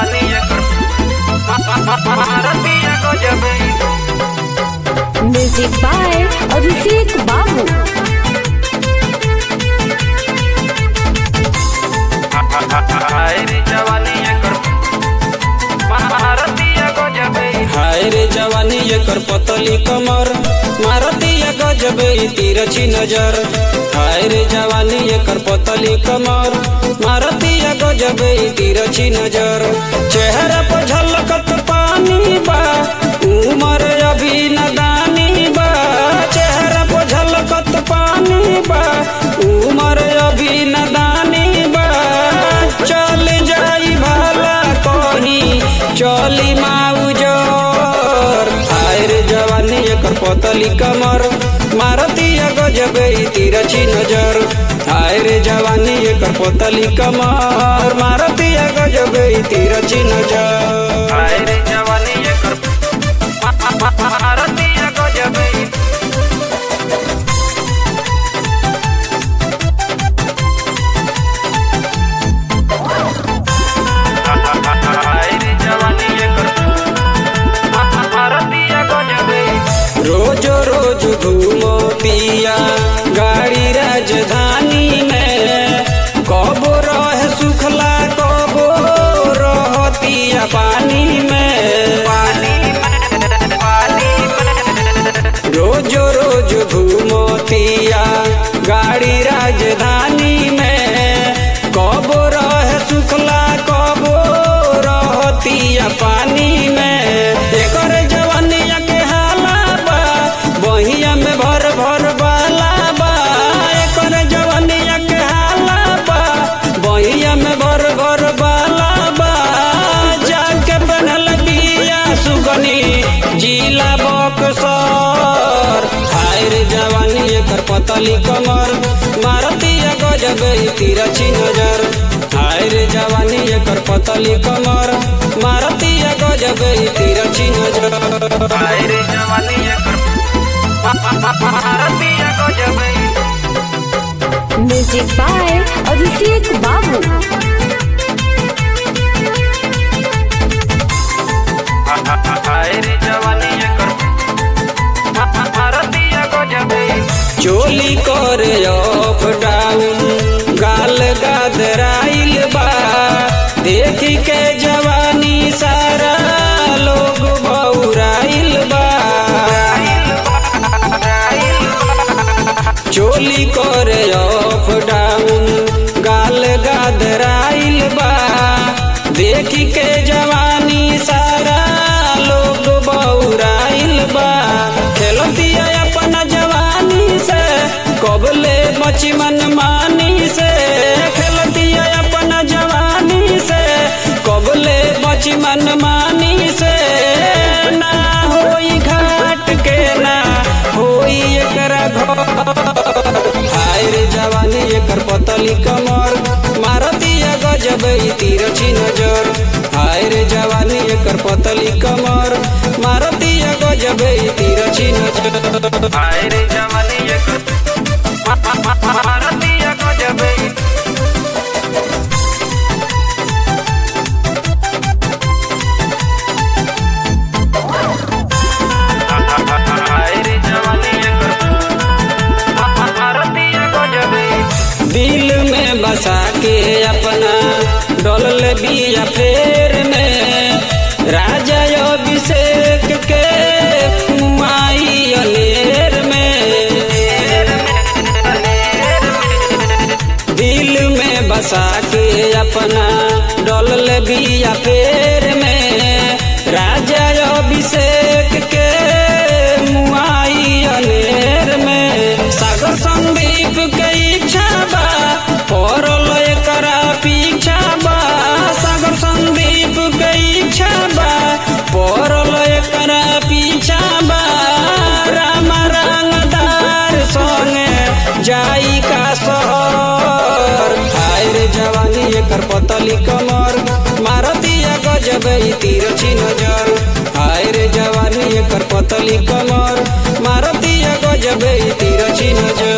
जवानी रतिया को जब म्यूजिक बाय अभिषेक बाबू। हाय रे जवानी एकर पतली कमर मारतिया गजबे तिरछी नजर। हाय रे जवानी एकर पतली कमर मारतिया गजबे तिरछी नजर। चेहरा पर झलकत पानी बा उमर अभी नदानी बा। चेहरा पर झलकत पानी बा उमर अभी नदानी बा। चल जाई भाला कहीं चली माउजर। हाय रे जवानी एकर पतली कमर मारतिया गजबे तिरछी नजर। हाय रे जवानी एकर पतली कमर मारतिया गजबे तिरछी नजर। हाय रे जवानी एकर मारतिया गजबे रोज रोज घूमो पिया गाड़ी राजधानी में। कबो रह सुखला कबो रहतिया पानी में। रोज रोज घूमो पिया गाड़ी राजधानी में। कबो रह सुखला कबो रहतिया पानी में। एकर जवानिया के हाला बा बहिया में भर भर बाला बा। एकर जवानिया के हाला बा बहिया में भर भर बाला बा। जाके बनल बिया सुगनी जिला बक्सर। हाय रे जवानी एकर पतली कमर मारतिया गजबे तिरछी नजर। हाय रे जवानी एकर पतली कमर मारतिया गजबे तिरछी नजर। हाय रे जवानी एकर मारतिया गजबे। म्यूजिक बाय अभिषेक बाबू। हाय रे जवानी एकर मारतिया गजबे। चोली करे अप डाउन गाल गादराइल बा। देखी के जवानी सारा लोग बौराइल बा। चोली करे अप डाउन गाल गादराइल बा। देखी के जवानी सारा लोग बौराइल बा। खेलतिया अपना जवानी से कबले मची मन मानी से। खेलतिया अपना जवानी से कबले मची मन मानी से। ना होई घाट के ना होई एकरा घर। हाय रे जवानी एकर पतली कमर मारतिया गजबे तिरछी नजर। हाय रे जवानी एकर पतली कमर मारतिया गजबे तिरछी नजर। हाय रे जवानी एकर मारतिया गजबे। दिल में बसा के अपना डोल बिया फेर में। राजा अभिषेक के माई अनेर में। दिल में बसा के अपना डोल बिया फेर में। राजा अभिषेक के मुआई अनेर में। सागर संदीप के इच्छा बा पड़ल एकरा पीछा बा। सागर संदीप के इच्छा बा पड़ल एकरा पीछा बा। राम रंगदार संगे जाई का शहर। हाय रे जवानी एकर पतली कमर मारतिया गजबे तिरछी नजर। हाय रे जवानी एकर पतली कमर मारतिया गजबे तिरछी नजर।